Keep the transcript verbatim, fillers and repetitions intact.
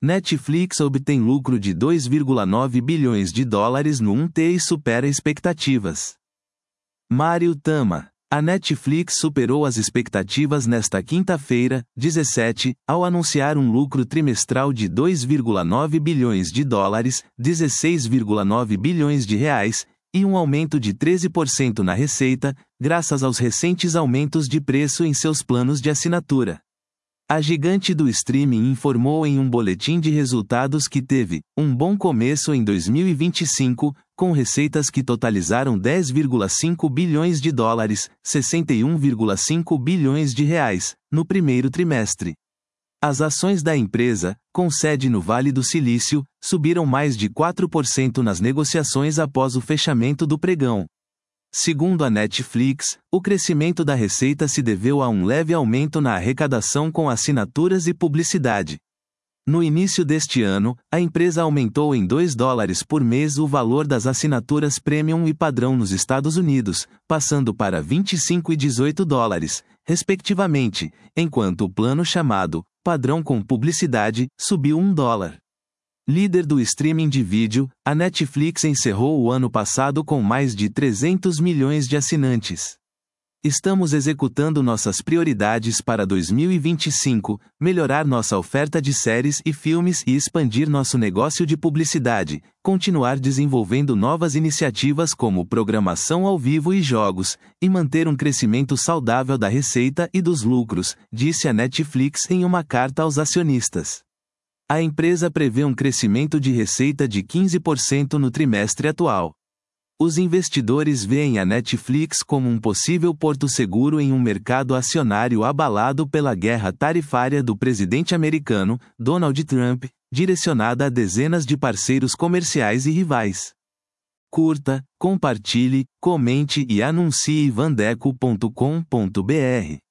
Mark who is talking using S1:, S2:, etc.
S1: Netflix obtém lucro de dois vírgula nove bilhões de dólares no um tri e supera expectativas. Mário Tama. A Netflix superou as expectativas nesta quinta-feira, dezessete, ao anunciar um lucro trimestral de dois vírgula nove bilhões de dólares, dezesseis vírgula nove bilhões de reais, e um aumento de treze por cento na receita, graças aos recentes aumentos de preço em seus planos de assinatura. A gigante do streaming informou em um boletim de resultados que teve um bom começo em dois mil e vinte e cinco, com receitas que totalizaram dez vírgula cinco bilhões de dólares, sessenta e um vírgula cinco bilhões de reais, no primeiro trimestre. As ações da empresa, com sede no Vale do Silício, subiram mais de quatro por cento nas negociações após o fechamento do pregão. Segundo a Netflix, o crescimento da receita se deveu a um leve aumento na arrecadação com assinaturas e publicidade. No início deste ano, a empresa aumentou em dois dólares por mês o valor das assinaturas Premium e Padrão nos Estados Unidos, passando para vinte e cinco e dezoito dólares, respectivamente, enquanto o plano chamado Padrão com Publicidade subiu um dólar. Líder do streaming de vídeo, a Netflix encerrou o ano passado com mais de trezentos milhões de assinantes. Estamos executando nossas prioridades para dois mil e vinte e cinco, melhorar nossa oferta de séries e filmes e expandir nosso negócio de publicidade, continuar desenvolvendo novas iniciativas como programação ao vivo e jogos, e manter um crescimento saudável da receita e dos lucros, disse a Netflix em uma carta aos acionistas. A empresa prevê um crescimento de receita de quinze por cento no trimestre atual. Os investidores veem a Netflix como um possível porto seguro em um mercado acionário abalado pela guerra tarifária do presidente americano, Donald Trump, direcionada a dezenas de parceiros comerciais e rivais. Curta, compartilhe, comente e anuncie vandeco ponto com ponto br.